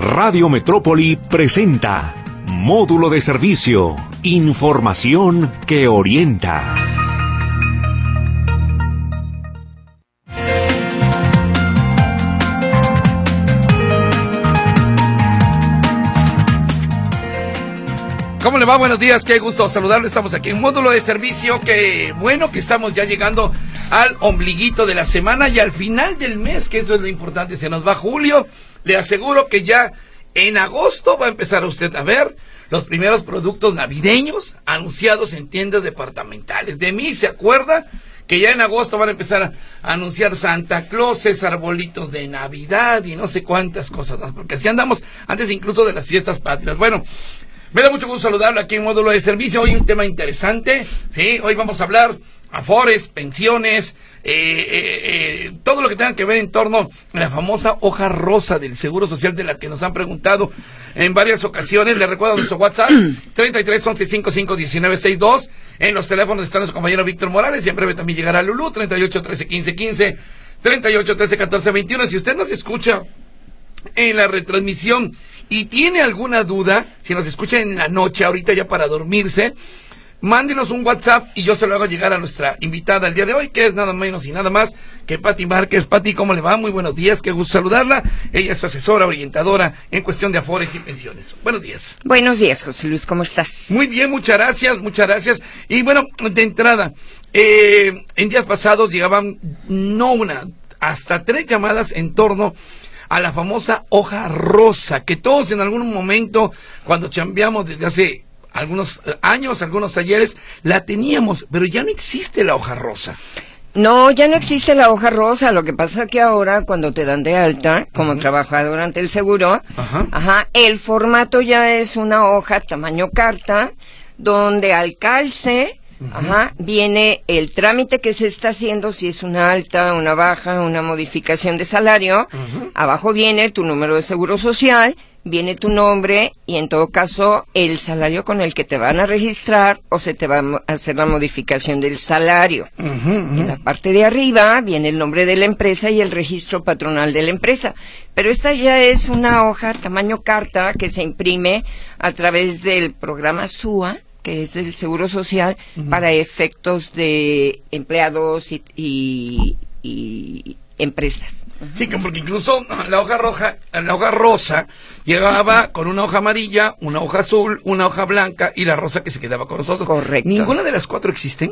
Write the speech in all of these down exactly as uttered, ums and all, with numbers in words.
Radio Metrópoli presenta Módulo de Servicio, información que orienta. ¿Cómo le va? Buenos días, qué gusto saludarlo. Estamos aquí en Módulo de Servicio, que bueno que estamos ya llegando al ombliguito de la semana y al final del mes, que eso es lo importante. Se nos va julio, le aseguro que ya en agosto va a empezar usted a ver los primeros productos navideños anunciados en tiendas departamentales. De mí se acuerda que ya en agosto van a empezar a anunciar Santa Clauses, arbolitos de Navidad y no sé cuántas cosas más, porque así andamos antes incluso de las fiestas patrias. Bueno, me da mucho gusto saludarlo aquí en Módulo de Servicio. Hoy un tema interesante, sí, hoy vamos a hablar afores, pensiones, eh, eh, eh, todo lo que tenga que ver en torno a la famosa hoja rosa del Seguro Social, de la que nos han preguntado en varias ocasiones. Le recuerdo nuestro WhatsApp, treinta y tres, once, cincuenta y cinco, diecinueve, sesenta y dos. En los teléfonos está nuestro compañero Víctor Morales, y en breve también llegará Lulú, treinta y ocho, trece, quince, quince, treinta y ocho, trece, catorce, veintiuno. Si usted nos escucha en la retransmisión y tiene alguna duda, si nos escucha en la noche, ahorita ya para dormirse, mándenos un WhatsApp y yo se lo hago llegar a nuestra invitada el día de hoy, que es nada menos y nada más que Pati Márquez. Pati, ¿cómo le va? Muy buenos días, qué gusto saludarla. Ella es asesora, orientadora en cuestión de afores y pensiones. Buenos días. Buenos días, José Luis, ¿cómo estás? Muy bien, muchas gracias, muchas gracias. Y bueno, de entrada, eh, en días pasados llegaban no una, hasta tres llamadas en torno a la famosa hoja rosa, que todos en algún momento, cuando chambeamos desde hace algunos años, algunos talleres, la teníamos, pero ya no existe la hoja rosa. No, ya no existe la hoja rosa. Lo que pasa es que ahora, cuando te dan de alta como uh-huh. trabajador ante el seguro, uh-huh. ajá, el formato ya es una hoja tamaño carta, donde al calce uh-huh. ajá, viene el trámite que se está haciendo, si es una alta, una baja, una modificación de salario. Uh-huh. Abajo viene tu número de seguro social, viene tu nombre y en todo caso el salario con el que te van a registrar o se te va a hacer la modificación del salario. Uh-huh, uh-huh. En la parte de arriba viene el nombre de la empresa y el registro patronal de la empresa. Pero esta ya es una hoja tamaño carta que se imprime a través del programa S U A, que es del Seguro Social, uh-huh. para efectos de empleados y, y, y empresas. Uh-huh. Sí, porque incluso la hoja roja, la hoja rosa llegaba con una hoja amarilla, una hoja azul, una hoja blanca y la rosa que se quedaba con nosotros. Correcto. ¿Ninguna de las cuatro existen?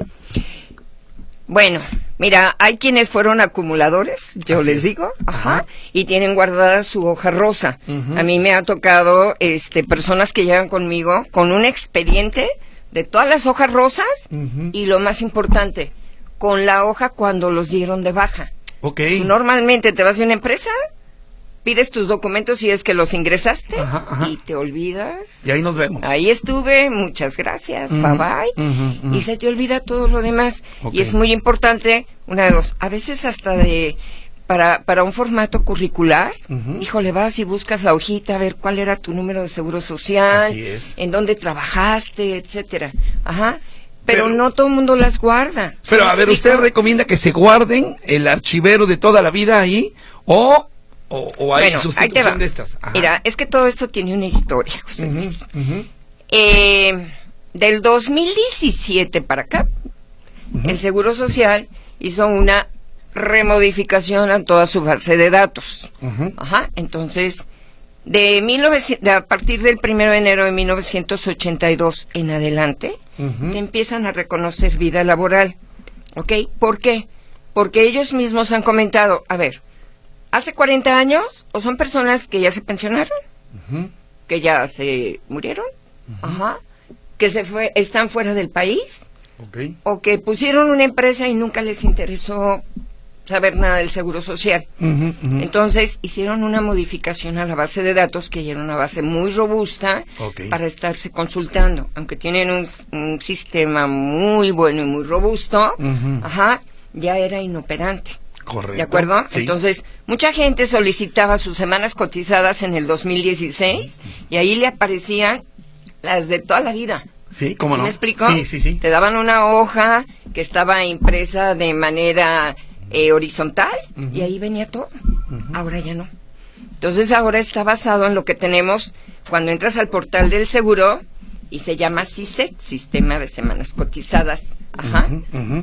Bueno, mira, hay quienes fueron acumuladores, yo Así les digo, ajá, ajá, y tienen guardada su hoja rosa. Uh-huh. A mí me ha tocado este personas que llegan conmigo con un expediente de todas las hojas rosas uh-huh. y lo más importante, con la hoja cuando los dieron de baja. Okay. Normalmente te vas de una empresa, pides tus documentos y es que los ingresaste ajá, ajá. y te olvidas. Y ahí nos vemos. Ahí estuve, muchas gracias, uh-huh, bye bye. Uh-huh, uh-huh. Y se te olvida todo lo demás. Okay. Y es muy importante, una de dos, a veces hasta de, para, para un formato curricular, uh-huh. híjole, vas y buscas la hojita a ver cuál era tu número de seguro social, Así es. en dónde trabajaste, etcétera. Ajá. Pero, pero no todo el mundo las guarda. Pero a ver, ¿usted recomienda que se guarden el archivero de toda la vida ahí o, o, o hay bueno, sustitución de estas? Ajá. Mira, es que todo esto tiene una historia, José Luis. Uh-huh, uh-huh. Eh, del dos mil diecisiete para acá, uh-huh. el Seguro Social hizo una remodificación a toda su base de datos. Uh-huh. Ajá, entonces, de, mil novecientos, de a partir del primero de enero de mil novecientos ochenta y dos en adelante, uh-huh. te empiezan a reconocer vida laboral. ¿Ok? ¿Por qué? Porque ellos mismos han comentado, a ver, hace cuarenta años, o son personas que ya se pensionaron, uh-huh. que ya se murieron, uh-huh. ajá, que se fue, están fuera del país, okay. o que pusieron una empresa y nunca les interesó saber nada del Seguro Social. Uh-huh, uh-huh. Entonces hicieron una modificación a la base de datos, que ya era una base muy robusta, okay. para estarse consultando, aunque tienen un, un sistema muy bueno y muy robusto, uh-huh. ajá, ya era inoperante. Correcto. ¿De acuerdo? Sí. Entonces, mucha gente solicitaba sus semanas cotizadas en el dos mil dieciséis y ahí le aparecían las de toda la vida. Sí, ¿cómo ¿Sí no? ¿Me explico? Sí, sí, sí. Te daban una hoja que estaba impresa de manera eh, horizontal uh-huh. y ahí venía todo. Uh-huh. Ahora ya no. Entonces ahora está basado en lo que tenemos cuando entras al portal del seguro y se llama S I S E C, Sistema de Semanas Cotizadas. Ajá. Uh-huh, uh-huh.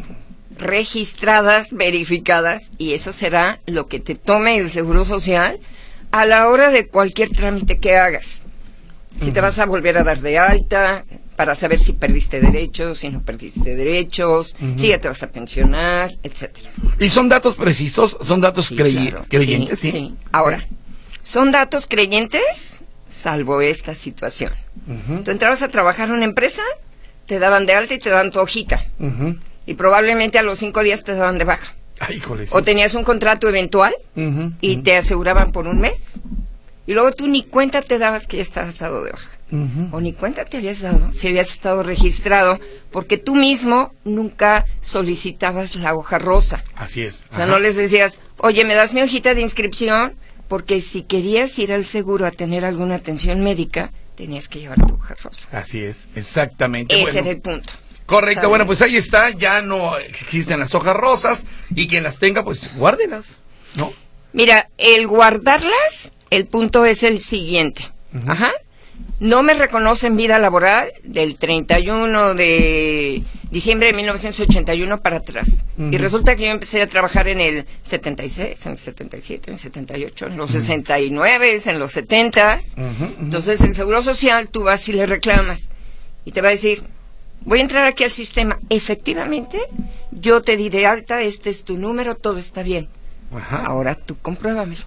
Registradas, verificadas, y eso será lo que te tome el Seguro Social a la hora de cualquier trámite que hagas. Si uh-huh. te vas a volver a dar de alta, para saber si perdiste derechos, si no perdiste derechos, uh-huh. si ya te vas a pensionar, etcétera. ¿Y son datos precisos? ¿Son datos sí, crey- claro. creyentes? Sí, sí. sí. Ahora, ¿son datos creyentes? Salvo esta situación. Uh-huh. Tú entrabas a trabajar en una empresa, te daban de alta y te daban tu hojita. Uh-huh. Y probablemente a los cinco días te daban de baja. Ay, híjole, sí. O tenías un contrato eventual uh-huh, y uh-huh. te aseguraban por un mes. Y luego tú ni cuenta te dabas que ya estabas dado de baja. Uh-huh. O ni cuenta te habías dado si habías estado registrado, porque tú mismo nunca solicitabas la hoja rosa. Así es. Ajá. O sea, no les decías, oye, ¿me das mi hojita de inscripción? Porque si querías ir al seguro a tener alguna atención médica, tenías que llevar tu hoja rosa. Así es, exactamente. Ese bueno. era el punto. Correcto, ¿sabes? Bueno, pues ahí está, ya no existen las hojas rosas y quien las tenga, pues guárdelas, ¿no? Mira, el guardarlas, el punto es el siguiente. Uh-huh. Ajá. No me reconocen vida laboral del treinta y uno de diciembre de mil novecientos ochenta y uno para atrás. Uh-huh. Y resulta que yo empecé a trabajar en el setenta y seis, en el setenta y siete, en el setenta y ocho, en los uh-huh. sesenta y nueve, en los setenta. Uh-huh, uh-huh. Entonces, el Seguro Social, tú vas y le reclamas. Y te va a decir, voy a entrar aquí al sistema. Efectivamente, yo te di de alta, este es tu número, todo está bien. Ajá. Ahora tú compruébamelo.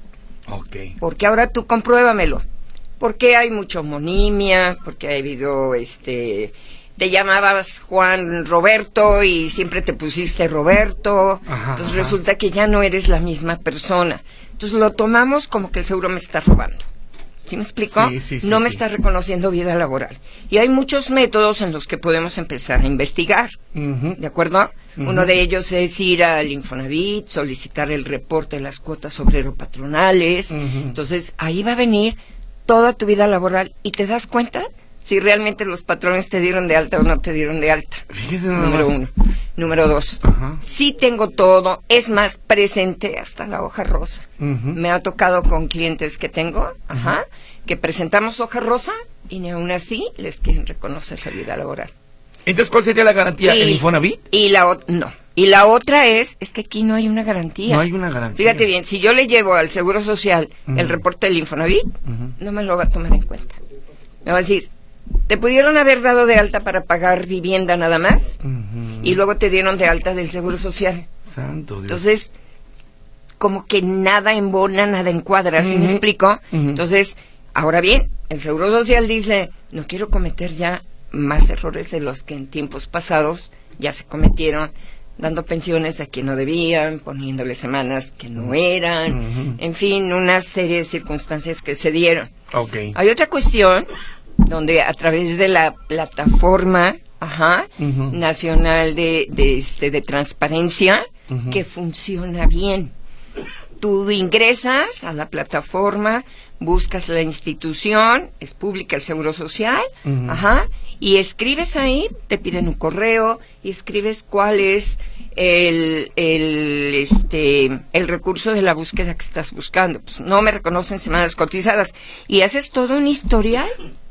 Ok. Porque ahora tú compruébamelo. Porque hay mucha homonimia, porque ha habido, este, te llamabas Juan Roberto y siempre te pusiste Roberto. Ajá, entonces ajá. resulta que ya no eres la misma persona. Entonces lo tomamos como que el seguro me está robando. ¿Sí me explico? Sí, sí, sí, no me sí. está reconociendo vida laboral. Y hay muchos métodos en los que podemos empezar a investigar. Uh-huh. ¿De acuerdo? Uh-huh. Uno de ellos es ir al Infonavit, solicitar el reporte de las cuotas obrero-patronales. Uh-huh. Entonces, ahí va a venir toda tu vida laboral y te das cuenta si realmente los patrones te dieron de alta o no te dieron de alta. Fíjese Número más. uno. Número dos, uh-huh. sí tengo todo, es más, presente hasta la hoja rosa. Uh-huh. Me ha tocado con clientes que tengo, ajá, uh-huh. que presentamos hoja rosa y ni aún así les quieren reconocer la vida laboral. Entonces, ¿cuál sería la garantía? Y, ¿El Infonavit? Y la o- no. Y la otra es, es que aquí no hay una garantía. No hay una garantía. Fíjate bien, si yo le llevo al Seguro Social uh-huh. el reporte del Infonavit, uh-huh. no me lo va a tomar en cuenta. Me va a decir, te pudieron haber dado de alta para pagar vivienda nada más, uh-huh. y luego te dieron de alta del Seguro Social. Santo Dios. Entonces, como que nada embona, nada encuadra, ¿sí uh-huh. me explico? Uh-huh. Entonces, ahora bien, el Seguro Social dice, no quiero cometer ya más errores de los que en tiempos pasados ya se cometieron, dando pensiones a quien no debían, poniéndole semanas que no eran, uh-huh. en fin, una serie de circunstancias que se dieron. Okay. Hay otra cuestión donde a través de la plataforma ajá, uh-huh. nacional de, de, este, de transparencia, uh-huh. que funciona bien. Tú ingresas a la plataforma, buscas la institución, es pública el Seguro Social, uh-huh. ajá, y escribes ahí, te piden un correo, y escribes cuál es el, el, este, el recurso de la búsqueda que estás buscando. Pues no me reconocen semanas cotizadas, y haces todo un historial,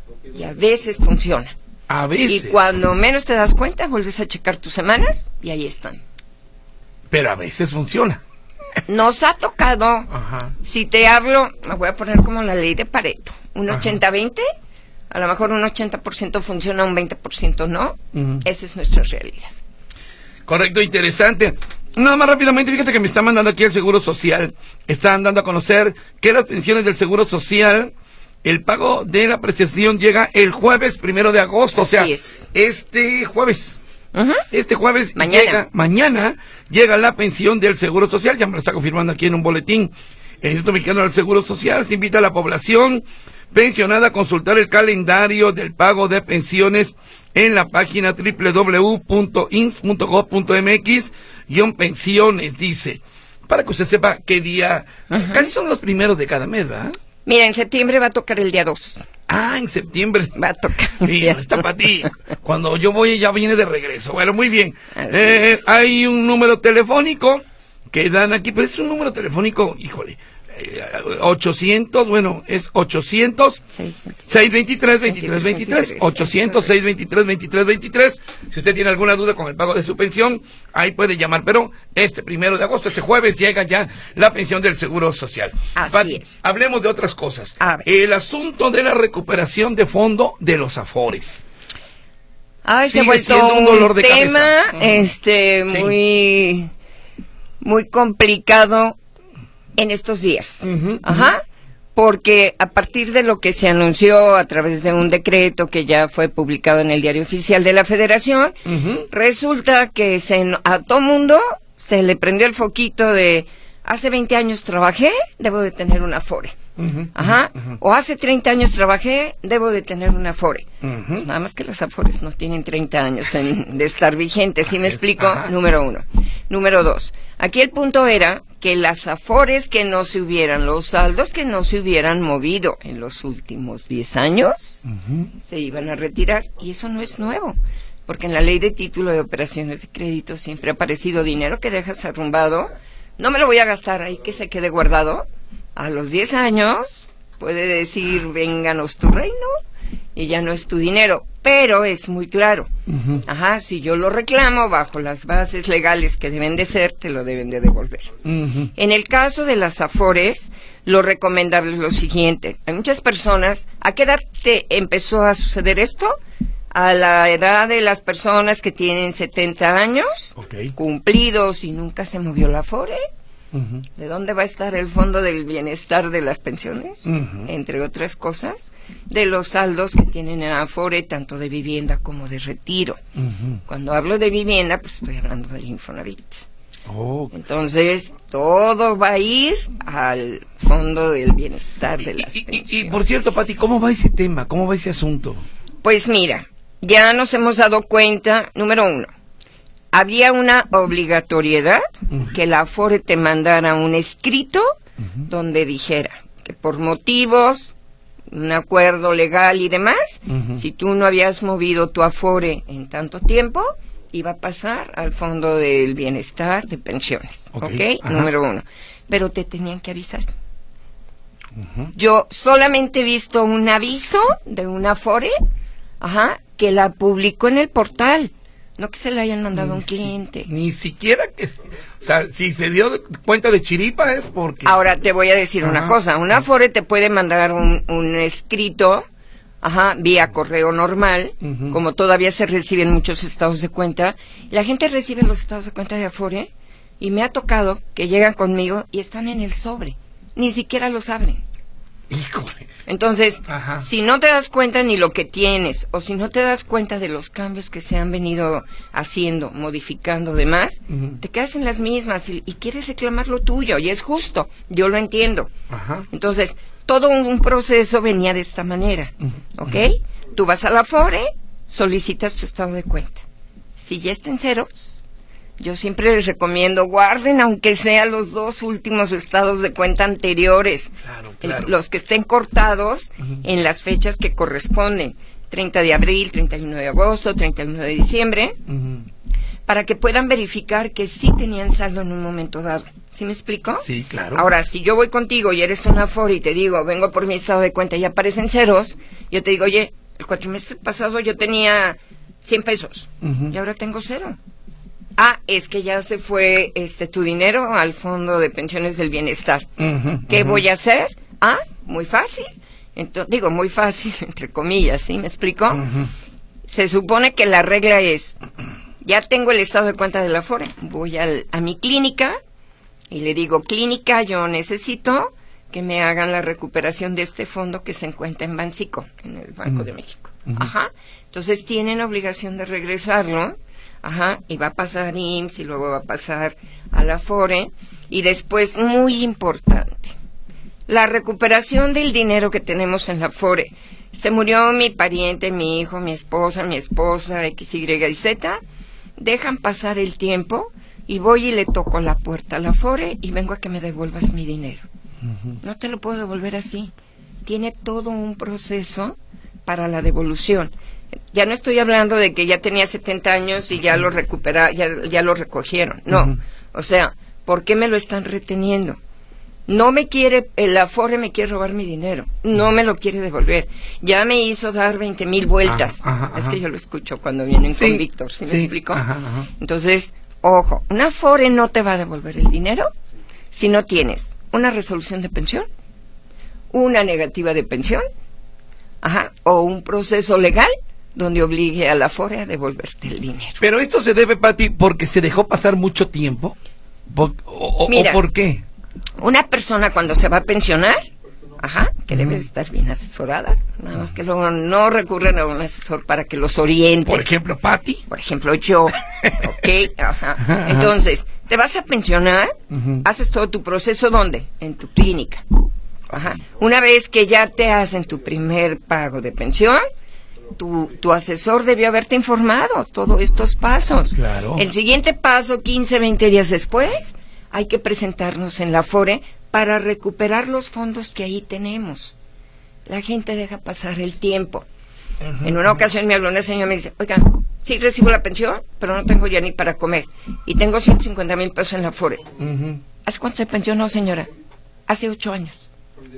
y a veces funciona. A veces. Y cuando menos te das cuenta, vuelves a checar tus semanas, y ahí están. Pero a veces funciona. Nos ha tocado, ajá. si te hablo, me voy a poner como la ley de Pareto, un ochenta veinte, a lo mejor un ochenta por ciento funciona, un veinte por ciento no, uh-huh. esa es nuestra realidad. Correcto, interesante. Nada más rápidamente, fíjate que me está mandando aquí el Seguro Social, están dando a conocer que las pensiones del Seguro Social, el pago de la prestación llega el jueves primero de agosto, así o sea, es. este jueves. Uh-huh. Este jueves mañana. llega, mañana llega la pensión del Seguro Social, ya me lo está confirmando aquí en un boletín. El Instituto Mexicano del Seguro Social se invita a la población pensionada a consultar el calendario del pago de pensiones en la página doble u doble u doble u punto i n s punto gob punto m x guión pensiones, dice, para que usted sepa qué día, uh-huh. casi son los primeros de cada mes, ¿verdad? Mira, en septiembre va a tocar el día dos. Ah, en septiembre. Va a tocar. Mira, está para ti. Cuando yo voy ya viene de regreso. Bueno, muy bien. Eh, hay un número telefónico que dan aquí, pero es un número telefónico, híjole, ochocientos, bueno, es ochocientos, seiscientos veintitrés, veintitrés veintitrés, ochocientos, seiscientos veintitrés, veintitrés veintitrés. Si usted tiene alguna duda con el pago de su pensión, ahí puede llamar, pero este primero de agosto, este jueves, llega ya la pensión del Seguro Social. Así Pat, es. Hablemos de otras cosas. El asunto de la recuperación de fondo de los Afores. Ay, se ha vuelto un, dolor de tema, cabeza. este, sí. muy, muy complicado en estos días. Uh-huh, Ajá. Uh-huh. Porque a partir de lo que se anunció a través de un decreto que ya fue publicado en el Diario Oficial de la Federación, uh-huh. resulta que se, a todo mundo se le prendió el foquito de hace veinte años trabajé, debo de tener una Afore. Uh-huh, Ajá. Uh-huh. O hace treinta años trabajé, debo de tener una Afore. Uh-huh. Nada más que las Afores no tienen treinta años en, de estar vigentes, ¿sí me explico? Ajá. Número uno. Número dos. Aquí el punto era que las Afores que no se hubieran, los saldos que no se hubieran movido en los últimos diez años, uh-huh. se iban a retirar. Y eso no es nuevo. Porque en la ley de título de operaciones de crédito siempre ha aparecido dinero que dejas arrumbado. No me lo voy a gastar ahí, que se quede guardado. A los diez años puede decir, vénganos tu reino, y ya no es tu dinero, pero es muy claro. Uh-huh. Ajá, si yo lo reclamo bajo las bases legales que deben de ser, te lo deben de devolver. Uh-huh. En el caso de las Afores, lo recomendable es lo siguiente. Hay muchas personas, ¿a qué edad te empezó a suceder esto? A la edad de las personas que tienen setenta años, okay. cumplidos y nunca se movió la Afore. Uh-huh. ¿De dónde va a estar el Fondo del Bienestar de las Pensiones? Uh-huh. Entre otras cosas, de los saldos que tienen en Afore, tanto de vivienda como de retiro. Uh-huh. Cuando hablo de vivienda, pues estoy hablando del Infonavit. Oh. Entonces, todo va a ir al Fondo del Bienestar de las y, Pensiones. Y, y, y por cierto, Pati, ¿cómo va ese tema? ¿Cómo va ese asunto? Pues mira, ya nos hemos dado cuenta, número uno, había una obligatoriedad uh-huh. que la Afore te mandara un escrito uh-huh. donde dijera que por motivos, un acuerdo legal y demás, uh-huh. si tú no habías movido tu Afore en tanto tiempo, iba a pasar al Fondo del Bienestar de Pensiones. ¿Ok? ¿Okay? Número uno. Pero te tenían que avisar. Uh-huh. Yo solamente he visto un aviso de una Afore, ajá, que la publicó en el portal. No que se le hayan mandado a un cliente. Si, ni siquiera que... O sea, si se dio cuenta de chiripa es porque... Ahora te voy a decir ajá. una cosa. Una Afore te puede mandar un, un escrito, ajá, vía correo normal, uh-huh. como todavía se reciben muchos estados de cuenta. La gente recibe los estados de cuenta de Afore y me ha tocado que llegan conmigo y están en el sobre. Ni siquiera los abren. Híjole. Entonces, ajá. si no te das cuenta ni lo que tienes, o si no te das cuenta de los cambios que se han venido haciendo, modificando, demás, uh-huh. te quedas en las mismas y, y quieres reclamar lo tuyo, y es justo, yo lo entiendo. Ajá. Entonces, todo un, un proceso venía de esta manera, uh-huh. ¿ok? Uh-huh. Tú vas a la Afore, solicitas tu estado de cuenta. Si ya está en ceros, yo siempre les recomiendo, guarden aunque sea los dos últimos estados de cuenta anteriores, claro, claro. El, los que estén cortados uh-huh. en las fechas que corresponden, treinta de abril, treinta y uno de agosto, treinta y uno de diciembre, uh-huh. para que puedan verificar que sí tenían saldo en un momento dado. ¿Sí me explico? Sí, claro. Ahora, si yo voy contigo y eres una Afore y te digo, vengo por mi estado de cuenta y aparecen ceros, yo te digo, oye, el cuatrimestre pasado yo tenía cien pesos uh-huh. y ahora tengo cero. Ah, es que ya se fue este tu dinero al Fondo de Pensiones del Bienestar. Uh-huh, ¿Qué uh-huh. voy a hacer? Ah, muy fácil. Entonces, digo, muy fácil, entre comillas, ¿sí? ¿Me explico? Uh-huh. Se supone que la regla es, ya tengo el estado de cuenta de la Afore, voy al, a mi clínica y le digo, clínica, yo necesito que me hagan la recuperación de este fondo que se encuentra en Bancico, en el Banco uh-huh. de México. Uh-huh. Ajá. Entonces tienen obligación de regresarlo. Ajá, y va a pasar I M S S y luego va a pasar a la Afore. Y después, muy importante, la recuperación del dinero que tenemos en la Afore. Se murió mi pariente, mi hijo, mi esposa, mi esposa, X, Y y Z. Dejan pasar el tiempo y voy y le toco la puerta a la Afore y vengo a que me devuelvas mi dinero. Uh-huh. No te lo puedo devolver así. Tiene todo un proceso para la devolución. Ya no estoy hablando de que ya tenía setenta años y ya lo recupera, ya, ya lo recogieron. No, uh-huh. o sea, ¿por qué me lo están reteniendo? No me quiere, el Afore me quiere robar mi dinero, no me lo quiere devolver. Ya me hizo dar veinte mil vueltas. Ajá, ajá, es ajá. que yo lo escucho cuando vienen sí, con Víctor, ¿sí, sí me explico? Ajá, ajá. Entonces, ojo, un Afore no te va a devolver el dinero si no tienes una resolución de pensión, una negativa de pensión, ajá, o un proceso legal donde obligue al Afore a devolverte el dinero. Pero esto se debe, Pati, porque se dejó pasar mucho tiempo, ¿Por, o, Mira, o por qué? Una persona cuando se va a pensionar, ajá, que mm. debe de estar bien asesorada, nada más que luego no recurren a un asesor para que los oriente. Por ejemplo, Pati. Por ejemplo, yo, ok, ajá. Ajá. Entonces, te vas a pensionar, uh-huh. haces todo tu proceso, ¿dónde? En tu clínica. Ajá. Una vez que ya te hacen tu primer pago de pensión, tu, tu asesor debió haberte informado todos estos pasos. Claro. El siguiente paso, quince, veinte días después, hay que presentarnos en la Afore para recuperar los fondos que ahí tenemos. La gente deja pasar el tiempo. Uh-huh. En una ocasión me habló una señora y me dice, oiga, sí recibo la pensión, pero no tengo ya ni para comer. Y tengo ciento cincuenta mil pesos en la Afore. Uh-huh. ¿Hace cuánto se pensionó, señora? Hace ocho años.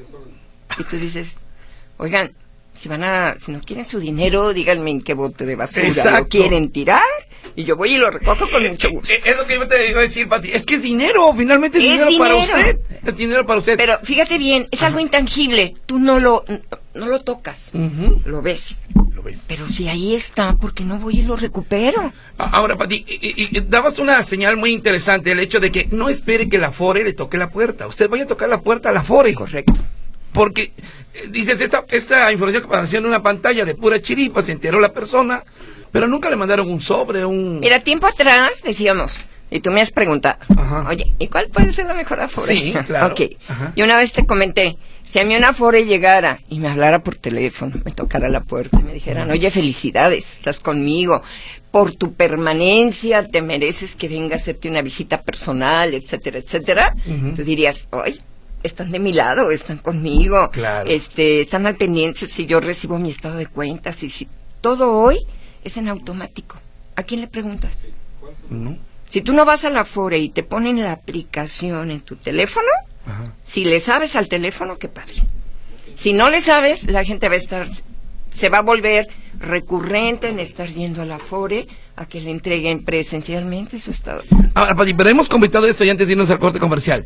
Y tú dices, oigan, si van a, si no quieren su dinero, díganme en qué bote de basura Exacto. lo quieren tirar, y yo voy y lo recojo con mucho gusto. Eh, eh, es lo que yo te iba a decir, Pati, es que es dinero, finalmente es, es dinero, dinero para usted, es dinero para usted. Pero fíjate bien, es Ajá. algo intangible, tú no lo, no lo tocas, uh-huh. lo ves. Lo ves. Pero si ahí está, ¿por qué no voy y lo recupero? Ahora, Pati, y, y, y, dabas una señal muy interesante, el hecho de que no espere que la Afore le toque la puerta, usted vaya a tocar la puerta a la Afore. Correcto. Porque, eh, dices, esta, esta información que apareció en una pantalla de pura chiripa, se enteró la persona, pero nunca le mandaron un sobre, un... Mira, tiempo atrás decíamos, y tú me has preguntado, Ajá. oye, ¿y cuál puede ser la mejor Afore? Sí, claro. Ok, Ajá. y una vez te comenté, si a mí una Afore llegara y me hablara por teléfono, me tocara la puerta y me dijeran, oye, felicidades, estás conmigo, por tu permanencia te mereces que venga a hacerte una visita personal, etcétera, etcétera, uh-huh. tú dirías, oye, están de mi lado, están conmigo, claro. este, están al pendiente si yo recibo mi estado de cuentas y si todo hoy es en automático. ¿A quién le preguntas? No. Si tú no vas a la Afore y te ponen la aplicación en tu teléfono, Ajá. si le sabes al teléfono, qué padre. Si no le sabes, la gente va a estar, se va a volver recurrente en estar yendo a la Afore a que le entreguen presencialmente su estado. Ahora, Pati, pero hemos comentado esto ya antes de irnos al corte comercial.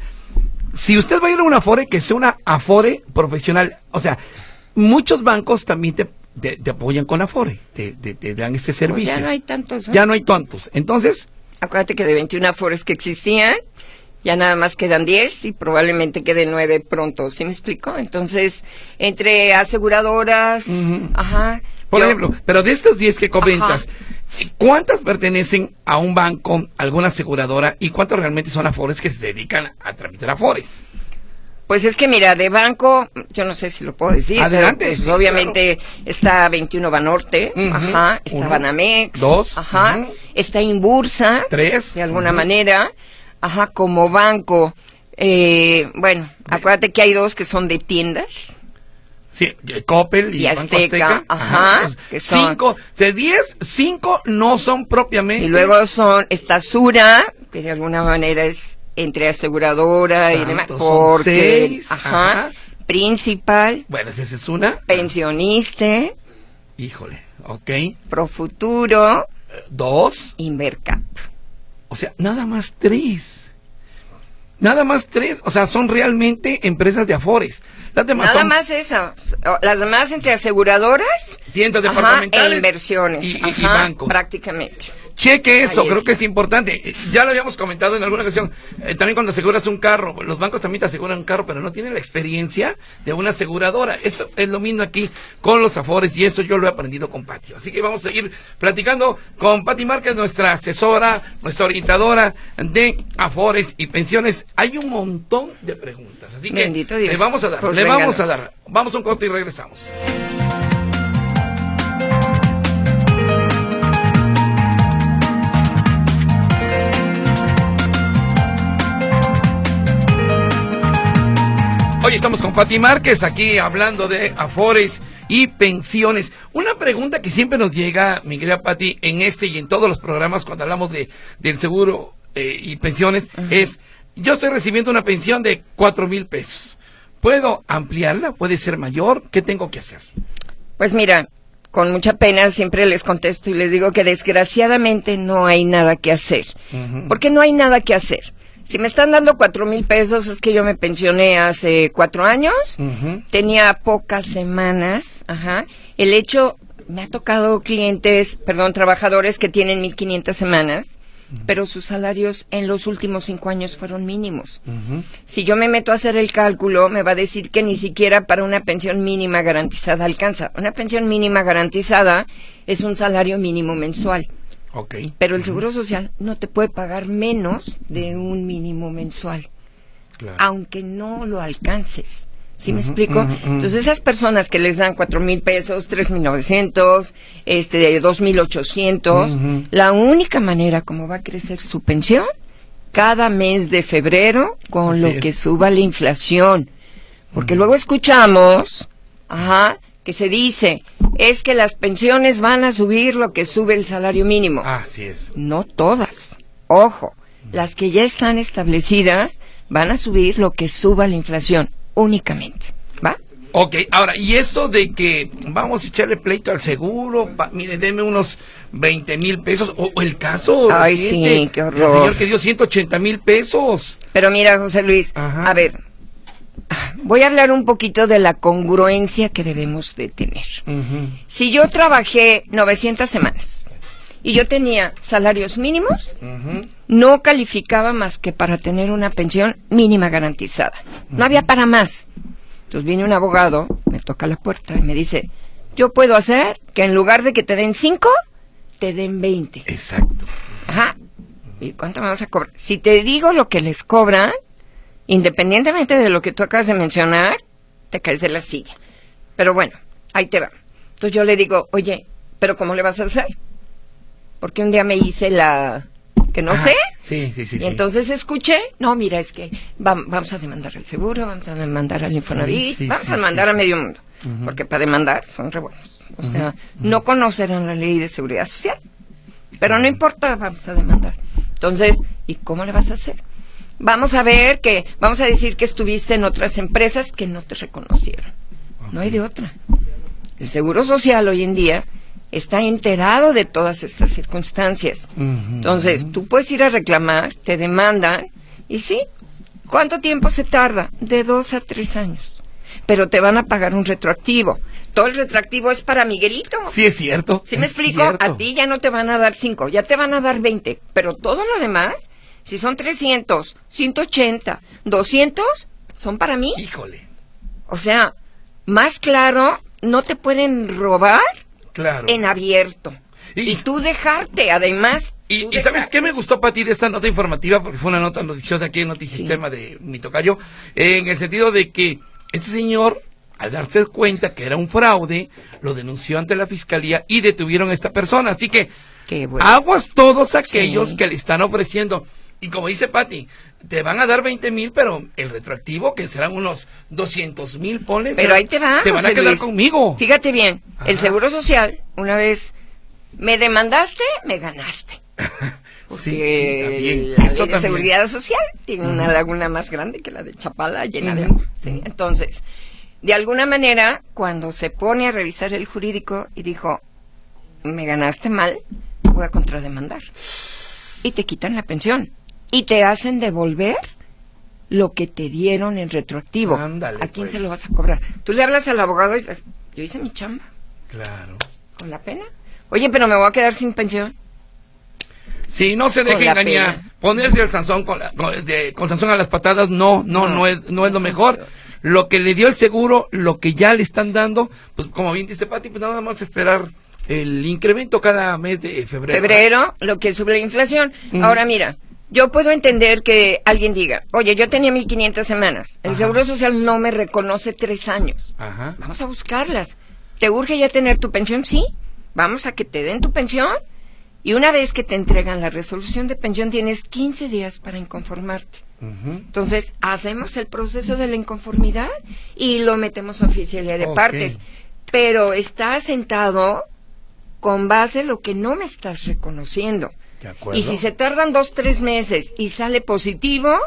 Si usted va a ir a una Afore, que sea una Afore profesional. O sea, muchos bancos también te, te, te apoyan con Afore, te, te, te dan este servicio. Pues ya no hay tantos, ¿no? Ya no hay tantos. Entonces... Acuérdate que de veintiuna Afores que existían, ya nada más quedan diez y probablemente queden nueve pronto, ¿sí me explico? Entonces, entre aseguradoras, uh-huh. ajá. Por yo, ejemplo, pero de estos diez que comentas, ajá. ¿cuántas pertenecen a un banco, alguna aseguradora, y cuántos realmente son Afores que se dedican a tramitar Afores? Pues es que mira, de banco, yo no sé si lo puedo decir. Adelante. Pero, pues, sí, obviamente claro. está veintiuno Banorte, uh-huh. ajá, está Uno, Banamex, dos, ajá, uh-huh. está Inbursa, tres, de alguna uh-huh. manera, ajá, como banco, eh, bueno, acuérdate que hay dos que son de tiendas. Sí, Coppel y, y Azteca, Azteca, ajá, ajá que son, cinco, de diez, cinco no son propiamente. Y luego son, está Sura, que de alguna manera es entre aseguradora Santo, y demás, porque, seis, ajá, ajá, Principal. Bueno, esa es una. Pensionista. Híjole, ok. Profuturo. Dos. Invercap. O sea, nada más tres. Nada más tres, o sea, son realmente empresas de Afores. Las demás Nada son... más eso. Las demás entre aseguradoras, tiendas departamentales, ajá, e inversiones, y, y, ajá, y bancos. Prácticamente. Cheque eso, Ahí creo está. que es importante. Ya lo habíamos comentado en alguna ocasión. Eh, también cuando aseguras un carro, los bancos también te aseguran un carro, pero no tienen la experiencia de una aseguradora. Eso es lo mismo aquí con los Afores, y eso yo lo he aprendido con Pati. Así que vamos a seguir platicando con Pati Márquez, nuestra asesora, nuestra orientadora de Afores y pensiones. Hay un montón de preguntas, así que Bendito Dios. le vamos a dar, pues le vénganos. vamos a dar. Vamos a un corte y regresamos. Hoy estamos con Pati Márquez, aquí hablando de Afores y pensiones. Una pregunta que siempre nos llega, mi querida Pati, en este y en todos los programas cuando hablamos de del seguro eh, y pensiones, uh-huh. es, yo estoy recibiendo una pensión de cuatro mil pesos. ¿Puedo ampliarla? ¿Puede ser mayor? ¿Qué tengo que hacer? Pues mira, con mucha pena siempre les contesto y les digo que desgraciadamente no hay nada que hacer. Uh-huh. Porque no hay nada que hacer. Si me están dando cuatro mil pesos, es que yo me pensioné hace cuatro años, uh-huh. tenía pocas semanas, ajá. El hecho, me ha tocado clientes, perdón, trabajadores que tienen mil quinientas semanas, uh-huh. pero sus salarios en los últimos cinco años fueron mínimos. Uh-huh. Si yo me meto a hacer el cálculo, me va a decir que ni siquiera para una pensión mínima garantizada alcanza. Una pensión mínima garantizada es un salario mínimo mensual. Okay. Pero el Seguro Social no te puede pagar menos de un mínimo mensual, claro. aunque no lo alcances. ¿Sí uh-huh, me explico? Uh-huh, uh-huh. Entonces esas personas que les dan cuatro mil pesos, tres mil novecientos, este, dos mil ochocientos, uh-huh. la única manera como va a crecer su pensión cada mes de febrero con Así lo es. que suba la inflación, porque uh-huh. luego escuchamos, ajá, que se dice, es que las pensiones van a subir lo que sube el salario mínimo. Ah, así es. No todas. Ojo, las que ya están establecidas van a subir lo que suba la inflación únicamente. ¿Va? Ok, ahora, y eso de que vamos a echarle pleito al seguro, pa, mire, deme unos veinte mil pesos, o, o el caso Ay, reciente, sí, qué horror. el señor que dio ciento ochenta mil pesos. Pero mira, José Luis, Ajá. a ver, voy a hablar un poquito de la congruencia que debemos de tener. Uh-huh. Si yo trabajé novecientas semanas y yo tenía salarios mínimos, uh-huh. no calificaba más que para tener una pensión mínima garantizada. Uh-huh. No había para más. Entonces viene un abogado, me toca la puerta y me dice, yo puedo hacer que en lugar de que te den cinco, te den veinte. Exacto. Ajá. ¿Y cuánto me vas a cobrar? Si te digo lo que les cobran, independientemente de lo que tú acabas de mencionar, te caes de la silla. Pero bueno, ahí te va. Entonces yo le digo, oye, ¿pero cómo le vas a hacer? Porque un día me hice la... que no Ajá. sé. Sí, sí, sí. Y sí. entonces escuché, no, mira, es que va, vamos a demandar al seguro, vamos a demandar al Infonavit, sí, sí, vamos sí, a demandar sí, a sí. medio mundo. Uh-huh. Porque para demandar son re buenos. O uh-huh. sea, uh-huh. no conocerán la ley de seguridad social. Pero no importa, vamos a demandar. Entonces, ¿y cómo le vas a hacer? Vamos a ver que, vamos a decir que estuviste en otras empresas que no te reconocieron. Okay. No hay de otra. El Seguro Social hoy en día está enterado de todas estas circunstancias. Uh-huh. Entonces, tú puedes ir a reclamar, te demandan, y sí, ¿cuánto tiempo se tarda? De dos a tres años. Pero te van a pagar un retroactivo. Todo el retroactivo es para Miguelito. Sí, es cierto. ¿Sí me explico? Cierto. A ti ya no te van a dar cinco, ya te van a dar veinte. Pero todo lo demás, si son trescientos, ciento ochenta, doscientos, son para mí. Híjole. O sea, más claro, no te pueden robar. Claro. En abierto. Y, y tú dejarte, además. Y, y ¿sabes qué me gustó para ti de esta nota informativa? Porque fue una nota noticiosa aquí en Notisistema sí. de mi tocayo. Eh, en el sentido de que este señor, al darse cuenta que era un fraude, lo denunció ante la fiscalía y detuvieron a esta persona. Así que, qué bueno. aguas todos aquellos sí. que le están ofreciendo. Y como dice Pati, te van a dar veinte mil, pero el retroactivo, que serán unos doscientos mil, ponle. Pero ahí te va, se van José a quedar Luis. conmigo. Fíjate bien, Ajá. el Seguro Social, una vez me demandaste, me ganaste. Porque sí, sí, también. la Eso ley de también. seguridad social tiene uh-huh. una laguna más grande que la de Chapala, llena uh-huh. de agua. ¿Sí? Entonces, de alguna manera, cuando se pone a revisar el jurídico y dijo, me ganaste mal, voy a contrademandar. Y te quitan la pensión. Y te hacen devolver lo que te dieron en retroactivo. Ándale, ¿A quién pues. se lo vas a cobrar? Tú le hablas al abogado y le, yo hice mi chamba. Claro. ¿Con la pena? Oye, pero me voy a quedar sin pensión. Sí, no se deje engañar. Pena. Ponerse el Sansón con, la, con, de, con Sansón a las patadas, no, no, no, no es, no es lo mejor. Lo que le dio el seguro, lo que ya le están dando, pues como bien dice Pati, pues nada más esperar el incremento cada mes de febrero. Febrero, lo que sube la inflación. Uh-huh. Ahora mira, yo puedo entender que alguien diga, oye, yo tenía mil quinientas semanas, el Ajá. Seguro Social no me reconoce tres años. Ajá. Vamos a buscarlas. ¿Te urge ya tener tu pensión? Sí. Vamos a que te den tu pensión y una vez que te entregan la resolución de pensión tienes quince días para inconformarte. Uh-huh. Entonces, hacemos el proceso de la inconformidad y lo metemos a oficialía de okay. partes. Pero está asentado con base en lo que no me estás reconociendo. De acuerdo. Y si se tardan dos, tres meses y sale positivo,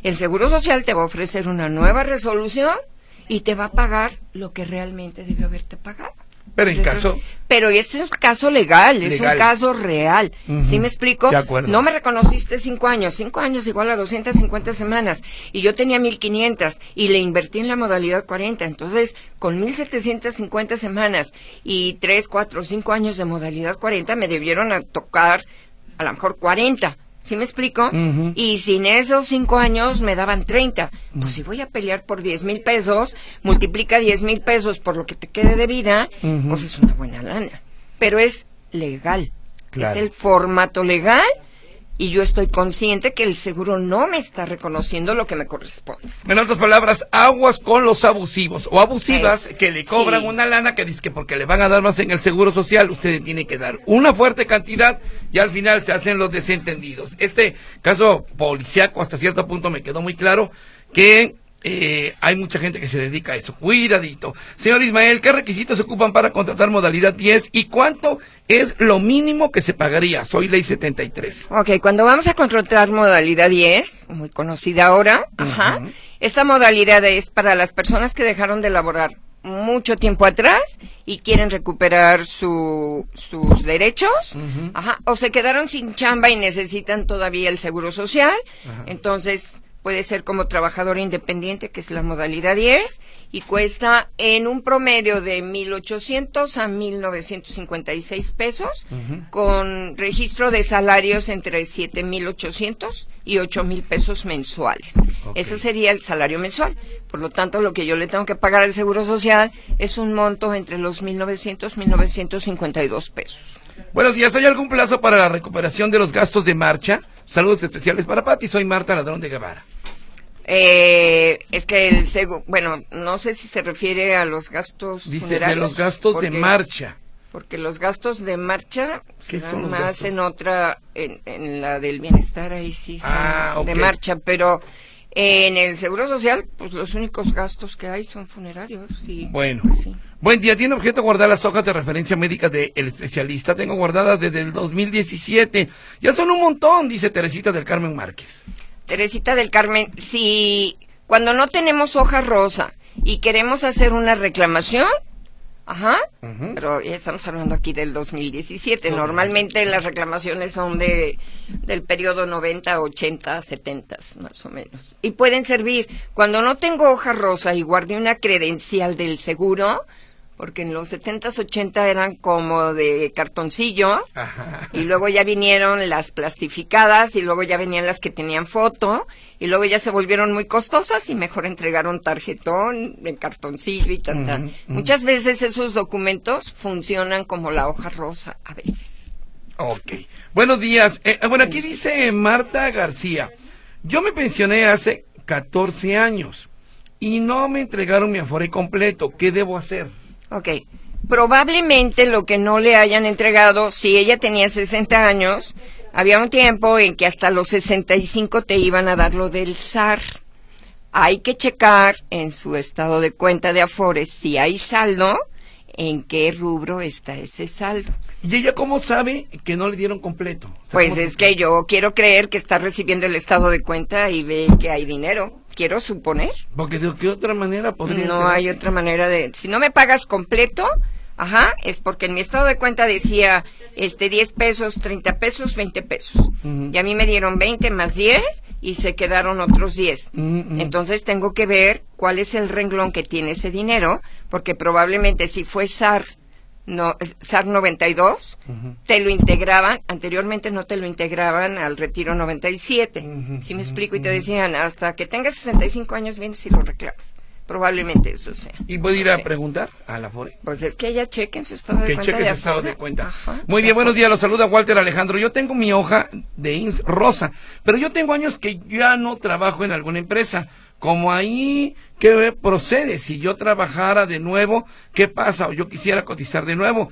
el Seguro Social te va a ofrecer una nueva resolución y te va a pagar lo que realmente debió haberte pagado. Pero en caso... Pero este es un caso legal, es legal. un caso real. Uh-huh. ¿Sí me explico? De acuerdo. No me reconociste cinco años, cinco años igual a doscientas cincuenta semanas, y yo tenía mil quinientas, y le invertí en la modalidad cuarenta, entonces, con mil setecientas cincuenta semanas, y tres, cuatro, cinco años de modalidad cuarenta, me debieron a tocar, a lo mejor cuarenta. ¿Sí me explico? Uh-huh. Y sin esos cinco años me daban treinta. Uh-huh. Pues si voy a pelear por diez mil pesos, multiplica diez mil pesos por lo que te quede de vida, uh-huh. pues es una buena lana. Pero es legal. Claro. Es el formato legal y yo estoy consciente que el seguro no me está reconociendo lo que me corresponde. En otras palabras, aguas con los abusivos o abusivas es, que le cobran sí. una lana que dice que porque le van a dar más en el seguro social, usted le tiene que dar una fuerte cantidad y al final se hacen los desentendidos. Este caso policiaco hasta cierto punto me quedó muy claro que eh, hay mucha gente que se dedica a eso. Cuidadito. Señor Ismael, ¿qué requisitos se ocupan para contratar modalidad diez y cuánto es lo mínimo que se pagaría? Soy ley setenta y tres. Ok, cuando vamos a contratar modalidad diez, muy conocida ahora, uh-huh. ajá, esta modalidad es para las personas que dejaron de laborar mucho tiempo atrás y quieren recuperar su, sus derechos, uh-huh. ajá, o se quedaron sin chamba y necesitan todavía el seguro social, uh-huh. entonces puede ser como trabajador independiente, que es la modalidad diez, y cuesta en un promedio de mil ochocientos a mil novecientos cincuenta y seis pesos, uh-huh. con registro de salarios entre siete mil ochocientos y ocho mil pesos mensuales. Okay. Eso sería el salario mensual. Por lo tanto, lo que yo le tengo que pagar al Seguro Social es un monto entre los mil novecientos y mil novecientos cincuenta y dos pesos. Buenos días, ¿hay algún plazo para la recuperación de los gastos de marcha? Saludos especiales para Pati, soy Marta Ladrón de Guevara. Eh, es que el seguro, bueno, no sé si se refiere a los gastos Dice funerarios, de los gastos porque, de marcha. Porque los gastos de marcha se dan más gastos? en otra, en, en la del bienestar, ahí sí son ah, okay. de marcha, pero en el Seguro Social, pues los únicos gastos que hay son funerarios. Y, bueno, pues, sí. Buen día, ¿tiene objeto guardar las hojas de referencia médica del especialista? Tengo guardadas desde el dos mil diecisiete, ya son un montón, dice Teresita del Carmen Márquez. Teresita del Carmen, si cuando no tenemos hoja rosa y queremos hacer una reclamación, ajá, uh-huh. pero ya estamos hablando aquí del dos mil diecisiete, uh-huh. normalmente las reclamaciones son de del periodo noventa, ochenta, setenta, más o menos, y pueden servir. Cuando no tengo hoja rosa y guardé una credencial del seguro, porque en los setentas, ochenta eran como de cartoncillo, ajá. y luego ya vinieron las plastificadas, y luego ya venían las que tenían foto, y luego ya se volvieron muy costosas, y mejor entregaron tarjetón de cartoncillo y tal, tal. Uh-huh, uh-huh. Muchas veces esos documentos funcionan como la hoja rosa, a veces. Ok. Buenos días. Eh, bueno, aquí dice Marta García, yo me pensioné hace catorce años, y no me entregaron mi Afore completo, ¿qué debo hacer? Ok, probablemente lo que no le hayan entregado, si ella tenía sesenta años, había un tiempo en que hasta los sesenta y cinco te iban a dar lo del S A R. Hay que checar en su estado de cuenta de Afores si hay saldo, en qué rubro está ese saldo. ¿Y ella cómo sabe que no le dieron completo? O sea, pues es que yo quiero creer que está recibiendo el estado de cuenta y ve que hay dinero. Quiero suponer. Porque de qué otra manera podría... No hay otra manera de... Si no me pagas completo, ajá, es porque en mi estado de cuenta decía este diez pesos, treinta pesos, veinte pesos. Uh-huh. Y a mí me dieron veinte más diez y se quedaron otros diez. Uh-huh. Entonces tengo que ver cuál es el renglón que tiene ese dinero, porque probablemente si fue S A R, no, S A R noventa y dos, uh-huh. te lo integraban, anteriormente no te lo integraban al retiro noventa y siete, uh-huh. ¿sí me explico? Y te decían, hasta que tengas sesenta y cinco años vienes si lo reclamas. Probablemente eso sea. ¿Y puede ir no a sé. preguntar a la Afore? Pues es que ella cheque en su estado de que cuenta. Que cheque de su estado Afore. de cuenta. Ajá, Muy bien, buenos días, los saluda Walter Alejandro. Yo tengo mi hoja de I M S S rosa, pero yo tengo años que ya no trabajo en alguna empresa. Como ahí, ¿qué procede? Si yo trabajara de nuevo, ¿qué pasa? O yo quisiera cotizar de nuevo.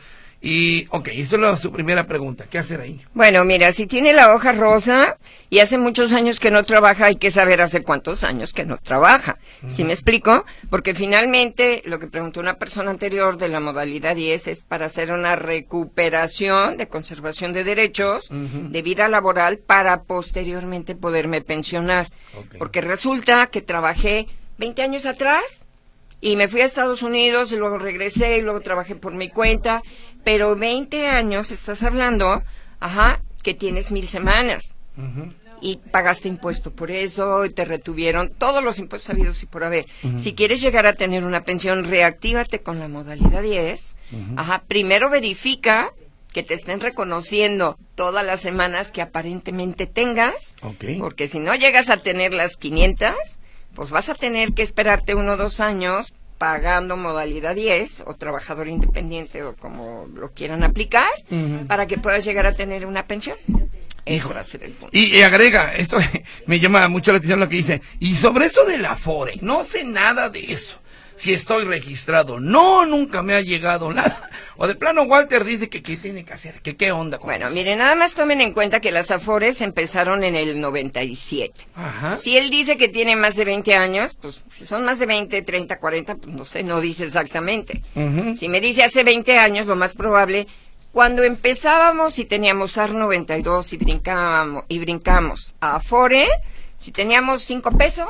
Y, ok, eso es la, su primera pregunta. ¿Qué hacer ahí? Bueno, mira, si tiene la hoja rosa y hace muchos años que no trabaja, hay que saber hace cuántos años que no trabaja. Uh-huh. ¿Sí me explico? Porque finalmente, lo que preguntó una persona anterior de la modalidad diez es para hacer una recuperación de conservación de derechos uh-huh. de vida laboral para posteriormente poderme pensionar. Okay. Porque resulta que trabajé veinte años atrás y me fui a Estados Unidos y luego regresé y luego trabajé por mi cuenta, pero veinte años estás hablando, ajá, que tienes mil semanas uh-huh. y pagaste impuesto por eso y te retuvieron todos los impuestos habidos y por haber. Uh-huh. Si quieres llegar a tener una pensión, reactívate con la modalidad diez, uh-huh. ajá, primero verifica que te estén reconociendo todas las semanas que aparentemente tengas, okay. porque si no llegas a tener las quinientas, pues vas a tener que esperarte uno o dos años pagando modalidad diez o trabajador independiente o como lo quieran aplicar uh-huh. para que puedas llegar a tener una pensión. Eso va a ser el punto. Y, y agrega, esto me llama mucho la atención lo que dice, y sobre eso del Afore, no sé nada de eso. Si estoy registrado, no, nunca me ha llegado nada. O de plano Walter dice que qué tiene que hacer, que qué onda con Bueno, eso. miren, nada más tomen en cuenta que las Afores empezaron en el noventa y siete. Ajá. Si él dice que tiene más de veinte años, pues si son más de veinte, treinta, cuarenta, pues no sé, no dice exactamente. Uh-huh. Si me dice hace veinte años, lo más probable, cuando empezábamos y teníamos A R noventa y dos y brincábamos, y brincamos a Afore, si teníamos cinco pesos,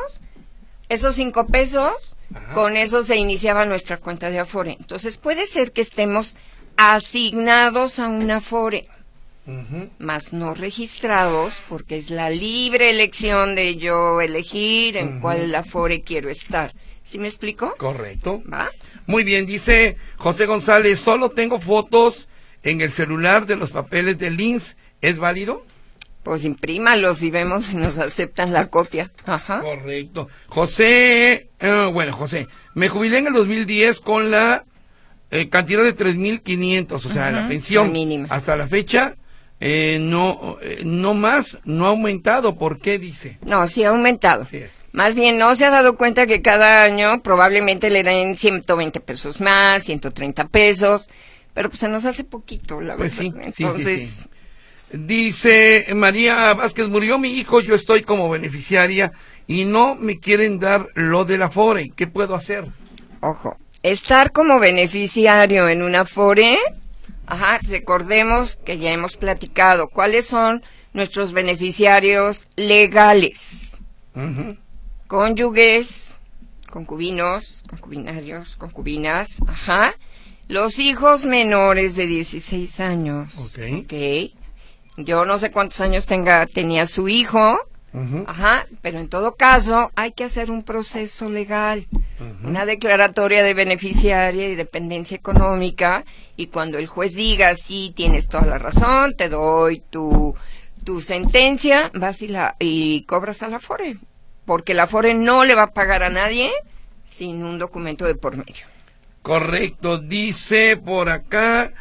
esos cinco pesos... Ajá. Con eso se iniciaba nuestra cuenta de Afore. Entonces puede ser que estemos asignados a un Afore, uh-huh. más no registrados, porque es la libre elección de yo elegir en uh-huh. cuál Afore quiero estar. ¿Sí me explico? Correcto. ¿Va? Muy bien, dice José González, solo tengo fotos en el celular de los papeles del I N S S. ¿Es válido? Pues imprímalos y vemos si nos aceptan la copia. Ajá. Correcto. José, eh, bueno, José, me jubilé en el dos mil diez con la eh, cantidad de tres mil quinientos, o sea, uh-huh. la pensión. La mínima. Hasta la fecha, eh, no, eh, no más, no ha aumentado. ¿Por qué, dice? No, sí ha aumentado. Sí. Más bien, no se ha dado cuenta que cada año probablemente le den ciento veinte pesos más, ciento treinta pesos, pero pues se nos hace poquito, la pues verdad. Sí, Entonces... sí, sí, sí. Dice María Vázquez, murió mi hijo, yo estoy como beneficiaria y no me quieren dar lo del Afore. ¿Qué puedo hacer? Ojo, estar como beneficiario en un Afore, ajá, recordemos que ya hemos platicado cuáles son nuestros beneficiarios legales. Uh-huh. Cónyuges, concubinos, concubinarios, concubinas, ajá. Los hijos menores de dieciséis años. Ok. Okay. Yo no sé cuántos años tenga tenía su hijo, uh-huh. ajá, pero en todo caso hay que hacer un proceso legal, uh-huh. una declaratoria de beneficiaria y dependencia económica, y cuando el juez diga sí tienes toda la razón, te doy tu tu sentencia, vas y la y cobras al Afore, porque el Afore no le va a pagar a nadie sin un documento de por medio. Correcto, dice por acá,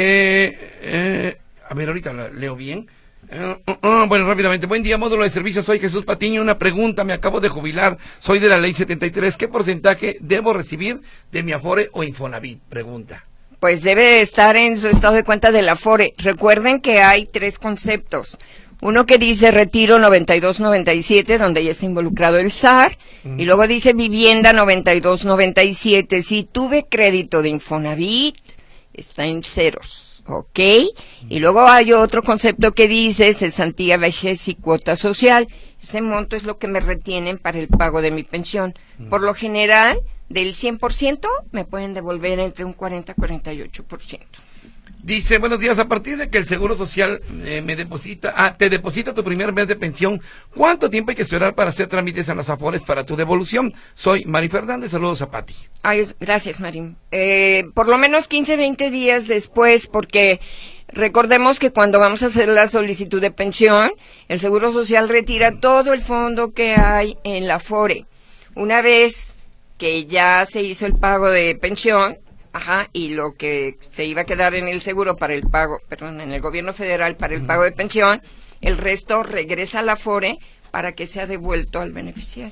eh, eh, a ver, ahorita la leo bien. Uh, uh, uh, bueno, rápidamente. Buen día, módulo de servicio. Soy Jesús Patiño. Una pregunta. Me acabo de jubilar. Soy de la ley setenta y tres. ¿Qué porcentaje debo recibir de mi Afore o Infonavit? Pregunta. Pues debe estar en su estado de cuenta del Afore. Recuerden que hay tres conceptos. Uno que dice retiro noventa y dos noventa y siete, donde ya está involucrado el S A R, uh-huh. y luego dice vivienda noventa y dos noventa y siete. Si tuve crédito de Infonavit, está en ceros, ¿ok? Y luego hay otro concepto que dice cesantía, vejez y cuota social. Ese monto es lo que me retienen para el pago de mi pensión. Uh-huh. Por lo general, del cien por ciento me pueden devolver entre un cuarenta y cuarenta y ocho por ciento. Dice, buenos días, a partir de que el Seguro Social eh, me deposita, ah, te deposita tu primer mes de pensión, ¿cuánto tiempo hay que esperar para hacer trámites en los Afores para tu devolución? Soy Mari Fernández, saludos a Pati. Ay, gracias, Mari. Eh, por lo menos quince, veinte días después, porque recordemos que cuando vamos a hacer la solicitud de pensión, el Seguro Social retira todo el fondo que hay en la Afore. Una vez que ya se hizo el pago de pensión, ajá, y lo que se iba a quedar en el seguro para el pago, perdón, en el gobierno federal para el pago de pensión, el resto regresa a la Afore para que sea devuelto al beneficiario.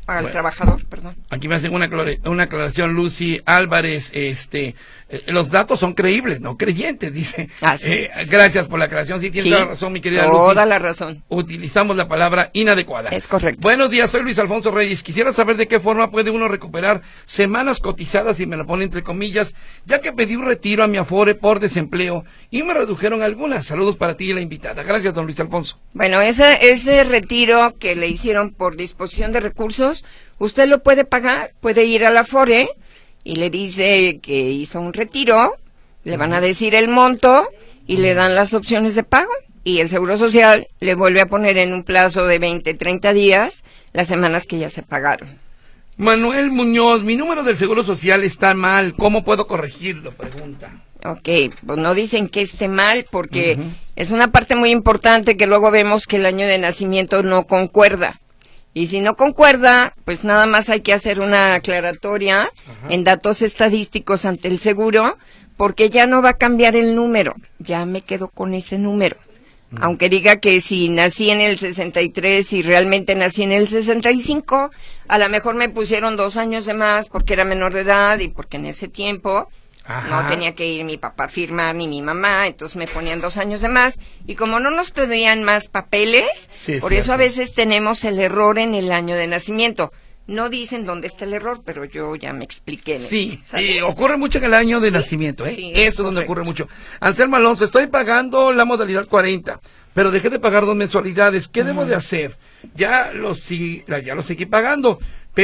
al bueno, trabajador, perdón. Aquí me hacen una, una aclaración, Lucy Álvarez, este, eh, los datos son creíbles, no creyentes, dice. Eh, gracias por la aclaración, sí, tienes sí, toda la razón, mi querida toda Lucy. Toda la razón. Utilizamos la palabra inadecuada. Es correcto. Buenos días, soy Luis Alfonso Reyes. Quisiera saber de qué forma puede uno recuperar semanas cotizadas, y me lo pone entre comillas, ya que pedí un retiro a mi Afore por desempleo y me redujeron algunas. Saludos para ti y la invitada. Gracias, don Luis Alfonso. Bueno, ese, ese retiro que le hicieron por disposición de recursos, usted lo puede pagar, puede ir a la Afore y le dice que hizo un retiro, le van a decir el monto y le dan las opciones de pago, y el Seguro Social le vuelve a poner en un plazo de veinte, treinta días las semanas que ya se pagaron. Manuel Muñoz, mi número del Seguro Social está mal, ¿cómo puedo corregirlo? Pregunta. Ok, pues no dicen que esté mal, porque uh-huh. es una parte muy importante que luego vemos que el año de nacimiento no concuerda. Y si no concuerda, pues nada más hay que hacer una aclaratoria uh-huh. en datos estadísticos ante el seguro, porque ya no va a cambiar el número, ya me quedo con ese número. Uh-huh. Aunque diga que si nací en el sesenta y tres y realmente nací en el sesenta y cinco, a lo mejor me pusieron dos años de más porque era menor de edad y porque en ese tiempo Ajá. no tenía que ir mi papá a firmar ni mi mamá, entonces me ponían dos años de más, y como no nos pedían más papeles, sí, por cierto. Eso a veces tenemos el error en el año de nacimiento. No dicen dónde está el error, pero yo ya me expliqué. Sí, sí, ocurre mucho en el año de ¿Sí? nacimiento, ¿eh? Sí, es Eso es donde ocurre mucho. Anselmo Alonso, estoy pagando la modalidad cuarenta, pero dejé de pagar dos mensualidades. ¿Qué uh-huh. debo de hacer? Ya los sí, ya los seguí pagando,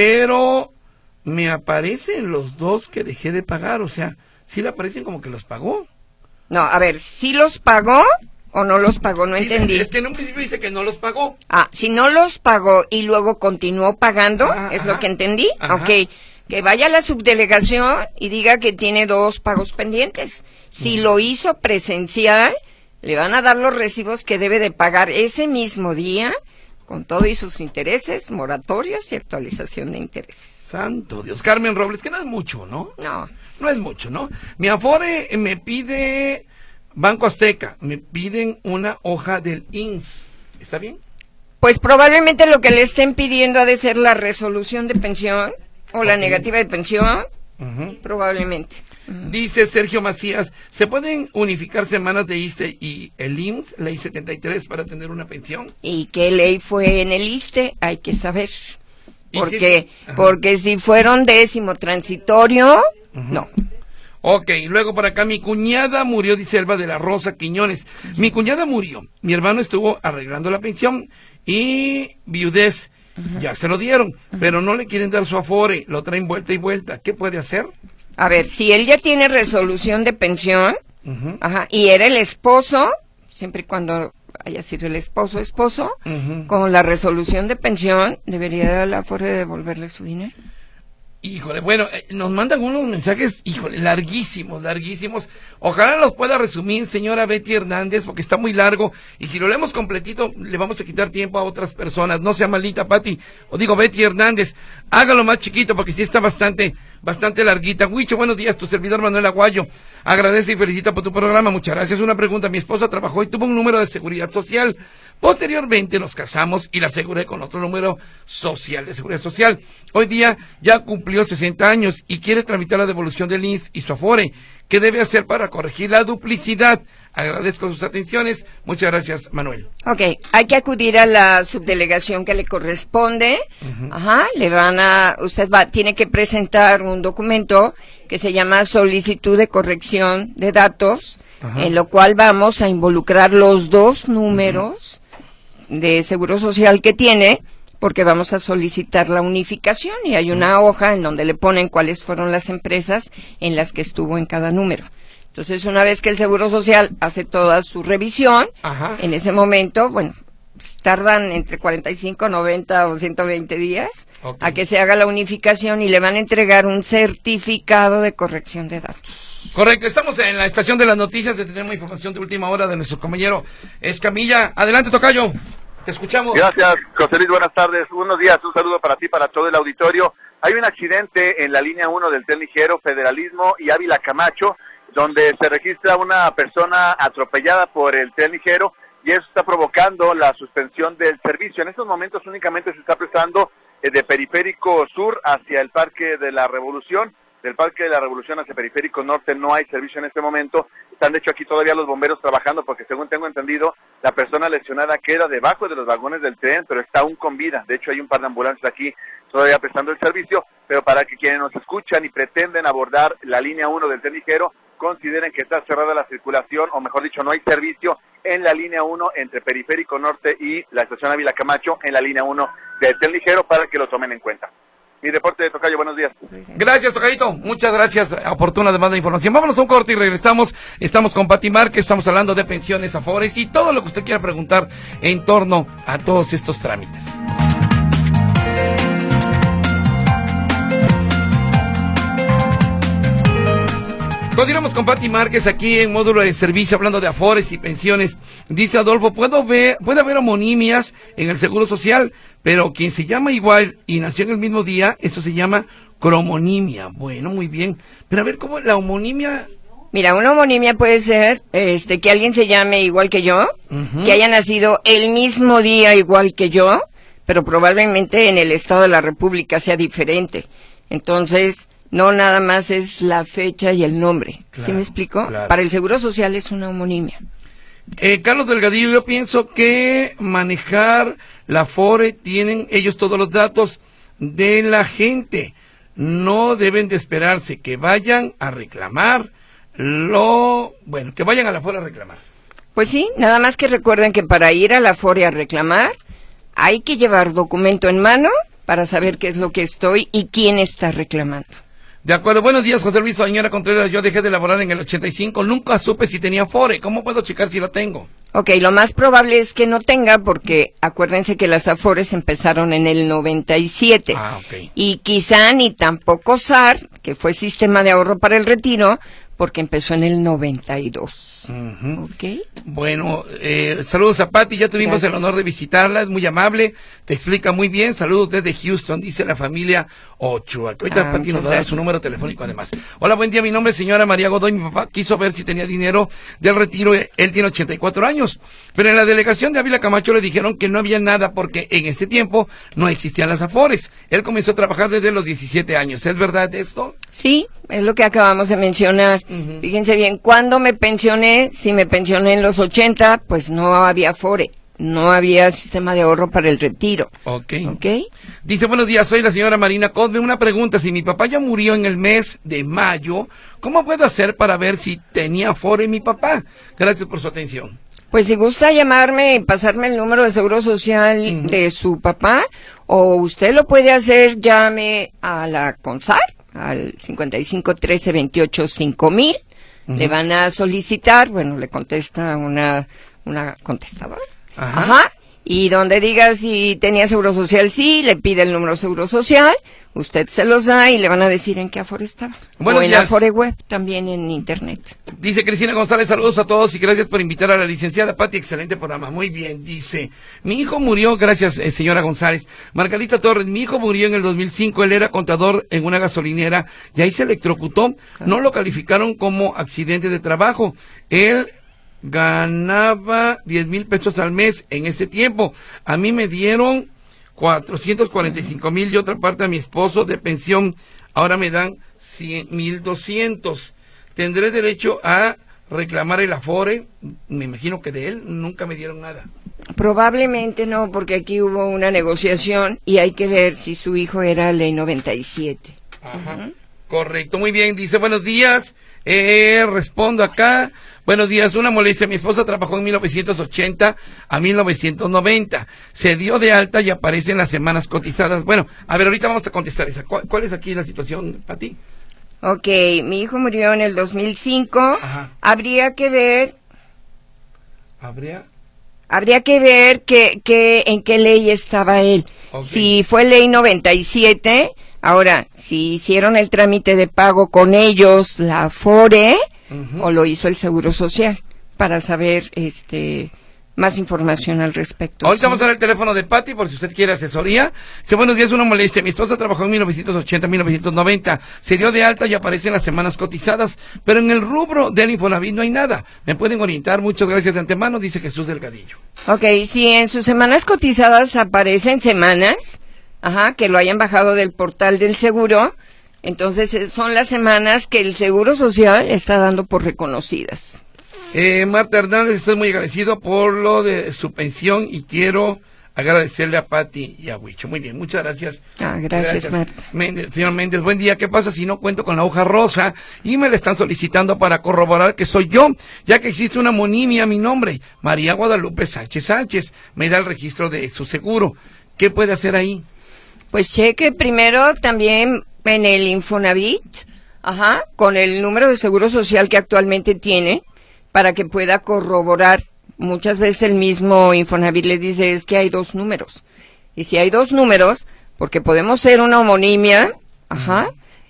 pero me aparecen los dos que dejé de pagar, o sea, sí le aparecen como que los pagó. No, a ver, ¿sí los pagó o no los pagó? No dice, entendí. Es que en un principio dice que no los pagó. Ah, si no los pagó y luego continuó pagando, ah, es ajá, lo que entendí. Ajá. Ok, que vaya a la subdelegación y diga que tiene dos pagos pendientes. Si mm. lo hizo presencial, le van a dar los recibos que debe de pagar ese mismo día, con todo y sus intereses, moratorios y actualización de intereses. Santo Dios. Carmen Robles, que no es mucho, ¿no? No. No es mucho, ¿no? Mi Afore me pide, Banco Azteca, me piden una hoja del I M S S. ¿Está bien? Pues probablemente lo que le estén pidiendo ha de ser la resolución de pensión o okay. la negativa de pensión. Uh-huh. Probablemente. Uh-huh. Dice Sergio Macías, ¿se pueden unificar semanas de I S S S T E y el I M S S, ley setenta y tres, para tener una pensión? ¿Y qué ley fue en el I S S S T E? Hay que saber. Porque, si, porque si fueron décimo transitorio, uh-huh. no. Ok, luego por acá, mi cuñada murió, dice Elba de la Rosa Quiñones. Mi cuñada murió, mi hermano estuvo arreglando la pensión y viudez, uh-huh. ya se lo dieron, uh-huh. pero no le quieren dar su Afore, lo traen vuelta y vuelta. ¿Qué puede hacer? A ver, si él ya tiene resolución de pensión, uh-huh. ajá, y era el esposo, siempre y cuando haya sido el esposo, esposo, uh-huh. con la resolución de pensión, debería la Afore devolverle su dinero. Híjole, bueno, eh, nos mandan unos mensajes, híjole, larguísimos, larguísimos. Ojalá los pueda resumir, señora Betty Hernández, porque está muy largo, y si lo leemos completito, le vamos a quitar tiempo a otras personas. No sea malita, Pati, o digo Betty Hernández, hágalo más chiquito, porque sí está bastante, bastante larguita. Huicho, buenos días, tu servidor Manuel Aguayo. Agradece y felicita por tu programa, muchas gracias. Una pregunta, mi esposa trabajó y tuvo un número de seguridad social. Posteriormente nos casamos y la aseguré con otro número social, de seguridad social. Hoy día ya cumplió sesenta años y quiere tramitar la devolución del I M S S y su Afore. ¿Qué debe hacer para corregir la duplicidad? Agradezco sus atenciones. Muchas gracias, Manuel. Ok, hay que acudir a la subdelegación que le corresponde. Uh-huh. Ajá, le van a, usted va, tiene que presentar un documento que se llama solicitud de corrección de datos, uh-huh. en lo cual vamos a involucrar los dos números uh-huh. de seguro social que tiene, porque vamos a solicitar la unificación y hay una hoja en donde le ponen cuáles fueron las empresas en las que estuvo en cada número. Entonces, una vez que el Seguro Social hace toda su revisión, Ajá. en ese momento, bueno, tardan entre cuarenta y cinco, noventa o ciento veinte días okay. a que se haga la unificación y le van a entregar un certificado de corrección de datos. Correcto, estamos en la estación de las noticias, tenemos información de última hora de nuestro compañero Escamilla. Adelante, tocayo. Te escuchamos. Gracias, José Luis, buenas tardes. Buenos días, un saludo para ti, para todo el auditorio. Hay un accidente en la línea uno del tren ligero Federalismo y Ávila Camacho, donde se registra una persona atropellada por el tren ligero y eso está provocando la suspensión del servicio. En estos momentos únicamente se está prestando eh, de Periférico Sur hacia el Parque de la Revolución. Del Parque de la Revolución hacia Periférico Norte no hay servicio en este momento. Están de hecho aquí todavía los bomberos trabajando porque según tengo entendido, la persona lesionada queda debajo de los vagones del tren, pero está aún con vida. De hecho hay un par de ambulancias aquí todavía prestando el servicio, pero para que quienes nos escuchan y pretenden abordar la línea uno del tren ligero, consideren que está cerrada la circulación, o mejor dicho, no hay servicio en la línea uno entre Periférico Norte y la estación Ávila Camacho, en la línea uno del tren ligero, para que lo tomen en cuenta. Mi reporte de Tocayo, buenos días. Gracias, Tocayito. Muchas gracias. Oportuna demanda de información. Vámonos a un corte y regresamos. Estamos con Pati Márquez, estamos hablando de pensiones, afores y todo lo que usted quiera preguntar en torno a todos estos trámites. Continuamos con Pati Márquez aquí en módulo de servicio hablando de afores y pensiones. Dice Adolfo, puedo ver, puede haber homonimias en el Seguro Social, pero quien se llama igual y nació en el mismo día, eso se llama cromonimia. Bueno, muy bien. Pero a ver, ¿cómo la homonimia? Mira, una homonimia puede ser este que alguien se llame igual que yo, uh-huh. que haya nacido el mismo día igual que yo, pero probablemente en el estado de la República sea diferente. Entonces, no nada más es la fecha y el nombre. Claro, ¿sí me explico? Claro. Para el Seguro Social es una homonimia. Eh, Carlos Delgadillo, yo pienso que manejar la Afore tienen ellos todos los datos de la gente. No deben de esperarse que vayan a reclamar lo... Bueno, que vayan a la Afore a reclamar. Pues sí, nada más que recuerden que para ir a la Afore a reclamar hay que llevar documento en mano para saber qué es lo que estoy y quién está reclamando. De acuerdo, buenos días, José Luis, señora Contreras, yo dejé de laborar en el ochenta y cinco, nunca supe si tenía Afore, ¿cómo puedo checar si la tengo? Ok, lo más probable es que no tenga porque acuérdense que las Afores empezaron en el noventa y siete. Ah, ok. Y quizá ni tampoco S A R, que fue Sistema de Ahorro para el Retiro, porque empezó en el noventa y dos. Uh-huh. Ok. Bueno, eh, saludos a Pati, ya tuvimos Gracias. el honor de visitarla, es muy amable, te explica muy bien, saludos desde Houston, dice la familia Ochoa. Ahorita ah, Pati nos dará su número telefónico además. Hola, buen día, mi nombre es señora María Godoy, mi papá quiso ver si tenía dinero del retiro, él tiene ochenta y cuatro años, pero en la delegación de Ávila Camacho le dijeron que no había nada porque en ese tiempo no existían las Afores. Él comenzó a trabajar desde los diecisiete años, ¿es verdad esto? Sí, es lo que acabamos de mencionar. Uh-huh. Fíjense bien, cuando me pensioné, si me pensioné en los ochenta, pues no había Afore, no había sistema de ahorro para el retiro. Ok. Ok. Dice, buenos días, soy la señora Marina Cosme. Una pregunta, si mi papá ya murió en el mes de mayo, ¿cómo puedo hacer para ver si tenía Afore mi papá? Gracias por su atención. Pues si gusta llamarme y pasarme el número de seguro social uh-huh. de su papá, o usted lo puede hacer, llame a la CONSAR, al cincuenta y cinco trece veintiocho cinco mil. Uh-huh. Le van a solicitar, bueno, le contesta una una contestadora. Ajá. Ajá. Y donde diga si tenía seguro social, sí, le pide el número de seguro social, usted se los da y le van a decir en qué Afore estaba. Buenos o en días. Afore web, también en internet. Dice Cristina González, saludos a todos y gracias por invitar a la licenciada Pati, excelente programa. Muy bien, dice, mi hijo murió, gracias eh, señora González. Margarita Torres, mi hijo murió en el dos mil cinco, él era contador en una gasolinera y ahí se electrocutó, no lo calificaron como accidente de trabajo. Él ganaba diez mil pesos al mes en ese tiempo. A mí me dieron cuatrocientos cuarenta y cinco mil y otra parte a mi esposo de pensión. Ahora me dan mil doscientos. ¿Tendré derecho a reclamar el Afore? Me imagino que de él nunca me dieron nada. Probablemente no, porque aquí hubo una negociación y hay que ver si su hijo era ley noventa y siete. Ajá. Uh-huh. Correcto, muy bien. Dice, buenos días. Eh, respondo acá. Buenos días, una molestia. Mi esposa trabajó en mil novecientos ochenta a mil novecientos noventa. Se dio de alta y aparece en las semanas cotizadas. Bueno, a ver, ahorita vamos a contestar esa. ¿Cuál, cuál es aquí la situación, Pati? Ok, mi hijo murió en el dos mil cinco. Ajá. Habría que ver... ¿Habría...? Habría que ver que, que, en qué ley estaba él. Okay. Si fue ley noventa y siete, ahora, si hicieron el trámite de pago con ellos, la Afore, uh-huh. o lo hizo el Seguro Social, para saber este más información al respecto. Ahorita ¿sí? vamos a dar el teléfono de Pati por si usted quiere asesoría. Sí, buenos días, una molestia. Mi esposa trabajó en mil novecientos ochenta a mil novecientos noventa. Se dio de alta y aparece en las semanas cotizadas, pero en el rubro del Infonavit no hay nada. ¿Me pueden orientar? Muchas gracias de antemano, dice Jesús Delgadillo. Ok, si en sus semanas cotizadas aparecen semanas, ajá, que lo hayan bajado del portal del seguro. Entonces son las semanas que el Seguro Social está dando por reconocidas. Eh, Marta Hernández, estoy muy agradecido por lo de su pensión y quiero agradecerle a Pati y a Huicho. Muy bien, muchas gracias. Ah, gracias, gracias. Marta. Méndez, señor Méndez, buen día. ¿Qué pasa si no cuento con la hoja rosa y me la están solicitando para corroborar que soy yo, ya que existe una monimia a mi nombre? María Guadalupe Sánchez Sánchez. Me da el registro de su seguro. ¿Qué puede hacer ahí? Pues cheque primero también en el Infonavit, ajá, con el número de seguro social que actualmente tiene, para que pueda corroborar. Muchas veces el mismo Infonavit les dice es que hay dos números. Y si hay dos números, porque podemos ser una homonimia, ajá,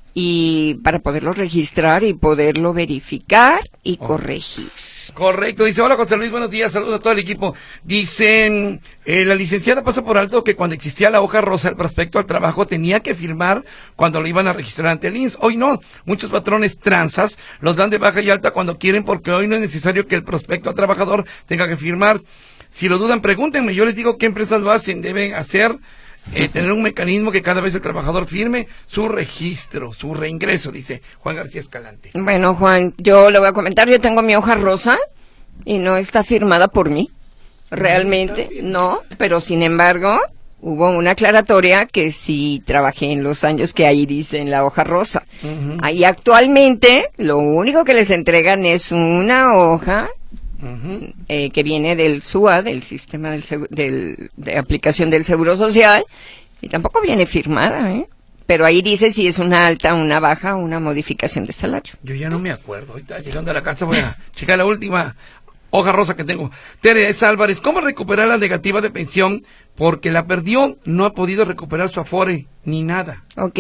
y para poderlo registrar y poderlo verificar y oh. corregir. Correcto, dice, hola José Luis, buenos días, saludos a todo el equipo. Dicen, eh, la licenciada pasa por alto que cuando existía la hoja rosa, el prospecto al trabajo tenía que firmar cuando lo iban a registrar ante el I M S S. Hoy no, muchos patrones transas los dan de baja y alta cuando quieren, porque hoy no es necesario que el prospecto al trabajador tenga que firmar. Si lo dudan, pregúntenme, yo les digo qué empresas lo hacen, deben hacer... Eh, tener un mecanismo que cada vez el trabajador firme su registro, su reingreso, dice Juan García Escalante. Bueno, Juan, yo le voy a comentar, yo tengo mi hoja rosa y no está firmada por mí, realmente, no, pero sin embargo, hubo una aclaratoria que sí trabajé en los años que ahí dice en la hoja rosa. Uh-huh. Ahí actualmente, lo único que les entregan es una hoja Uh-huh. Eh, que viene del S U A, del sistema del, del de aplicación del Seguro Social, y tampoco viene firmada, ¿eh? Pero ahí dice si es una alta, una baja, una modificación de salario. Yo ya no me acuerdo, ahorita llegando a la casa voy a checar la última hoja rosa que tengo. Teresa Álvarez, ¿cómo recuperar la negativa de pensión? Porque la perdió, no ha podido recuperar su Afore, ni nada. Ok,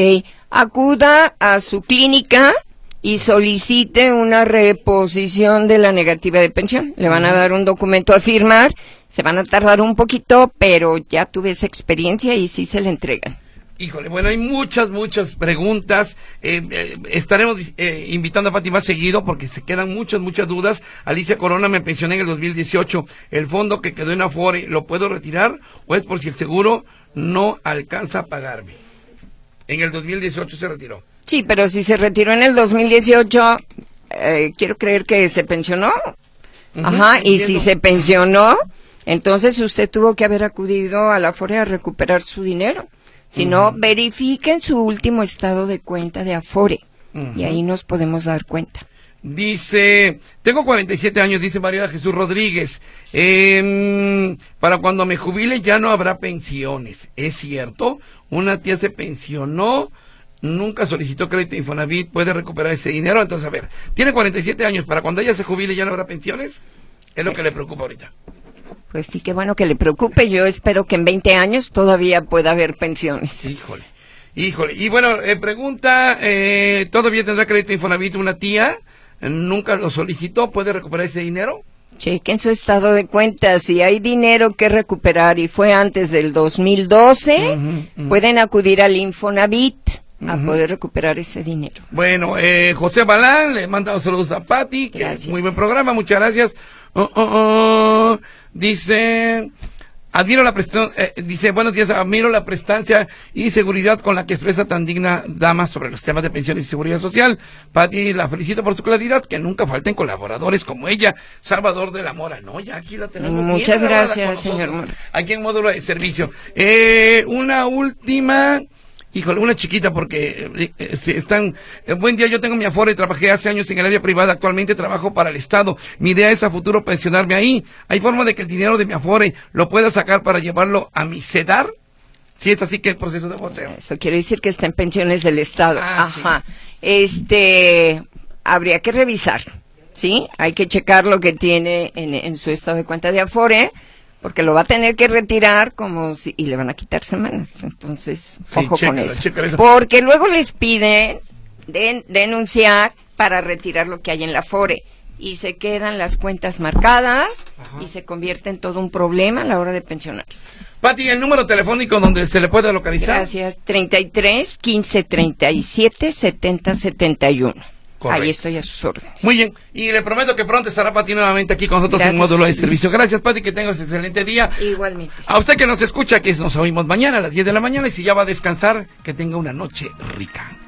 acuda a su clínica y solicite una reposición de la negativa de pensión. Le van a dar un documento a firmar, se van a tardar un poquito, pero ya tuve esa experiencia y sí se le entregan. Híjole, bueno, hay muchas, muchas preguntas. Eh, eh, estaremos eh, invitando a Pati más seguido porque se quedan muchas, muchas dudas. Alicia Corona, me pensioné en el dos mil dieciocho. ¿El fondo que quedó en Afore lo puedo retirar o es por si el seguro no alcanza a pagarme? En el dos mil dieciocho se retiró. Sí, pero si se retiró en el dos mil dieciocho, eh, quiero creer que se pensionó. Uh-huh, Ajá, y si se pensionó, entonces usted tuvo que haber acudido a la Afore a recuperar su dinero. Si uh-huh. no, verifiquen su último estado de cuenta de Afore, uh-huh. y ahí nos podemos dar cuenta. Dice, tengo cuarenta y siete años, dice María Jesús Rodríguez, eh, para cuando me jubile ya no habrá pensiones. ¿Es cierto? Una tía se pensionó, nunca solicitó crédito Infonavit, ¿puede recuperar ese dinero? Entonces, a ver, tiene cuarenta y siete años, ¿para cuando ella se jubile ya no habrá pensiones? Es lo que le preocupa ahorita. Pues sí, qué bueno que le preocupe, yo espero que en veinte años todavía pueda haber pensiones. Híjole, híjole, y bueno, eh, pregunta, eh, ¿todavía tendrá crédito Infonavit una tía? ¿Nunca lo solicitó? ¿Puede recuperar ese dinero? Chequen su estado de cuenta, si hay dinero que recuperar y fue antes del dos mil doce, uh-huh, uh-huh. pueden acudir al Infonavit a uh-huh. poder recuperar ese dinero. Bueno, eh, José Balán, le manda saludos a Pati, que gracias. Es muy buen programa, muchas gracias. Oh, oh, oh. Dice, admiro la prestancia, eh, dice, buenos días, admiro la prestancia y seguridad con la que expresa tan digna dama sobre los temas de pensiones y seguridad social. Pati, la felicito por su claridad, que nunca falten colaboradores como ella. Salvador de la Mora, no, ya aquí la tenemos. Muchas bien, gracias, señor Mora. Aquí en módulo de servicio. Eh, una última... Híjole, una chiquita porque eh, eh, están... Eh, buen día, yo tengo mi Afore, trabajé hace años en el área privada, actualmente trabajo para el Estado. Mi idea es a futuro pensionarme ahí. ¿Hay forma de que el dinero de mi Afore lo pueda sacar para llevarlo a mi CEDAR? Si es así, que el proceso de voteo. Eso quiere decir que está en pensiones del Estado. Ah, Ajá. Sí. Este, habría que revisar, ¿sí? Hay que checar lo que tiene en, en su estado de cuenta de Afore, porque lo va a tener que retirar como si, y le van a quitar semanas. Entonces, sí, ojo chécala, con eso. eso. Porque luego les piden de, denunciar para retirar lo que hay en la Afore. Y se quedan las cuentas marcadas. Ajá. Y se convierte en todo un problema a la hora de pensionarse. Pati, el número telefónico donde se le puede localizar. Gracias. treinta y tres, quince, treinta y siete, setenta, setenta y uno. Correcto. Ahí estoy a sus órdenes. Muy bien, y le prometo que pronto estará Pati nuevamente aquí con nosotros en Módulo de Servicio. Gracias, Pati, que tengas un excelente día. Igualmente. A usted que nos escucha, que nos oímos mañana a las diez de la mañana, y si ya va a descansar, que tenga una noche rica.